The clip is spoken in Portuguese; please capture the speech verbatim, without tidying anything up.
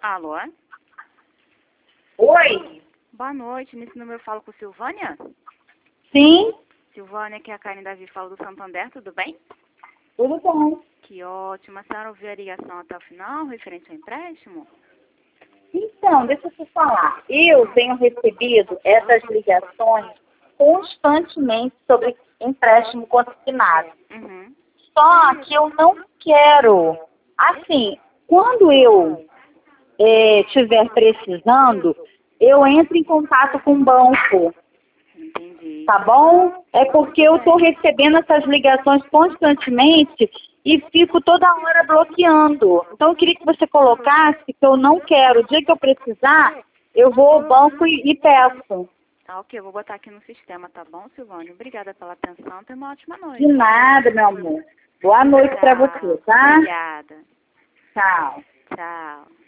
Alô? Oi? Boa noite. Nesse número eu falo com Silvânia? Sim? Silvânia, que é a Karen Davi fala do Santander, tudo bem? Tudo bom. Que ótimo. A senhora ouviu a ligação até o final, referente ao empréstimo? Então, deixa eu te falar. Eu tenho recebido essas ligações constantemente sobre empréstimo consignado. Uhum. Só que eu não quero. Assim, quando eu estiver precisando, eu entro em contato com o banco. Entendi. Tá bom? É porque eu estou recebendo essas ligações constantemente e fico toda hora bloqueando. Então, eu queria que você colocasse que eu não quero. O dia que eu precisar, eu vou ao banco e, e peço. Tá, ok. Eu vou botar aqui no sistema, tá bom, Silvânia? Obrigada pela atenção. Tenha uma ótima noite. De nada, meu amor. Boa noite para você, tá? Obrigada. Tchau. Tchau.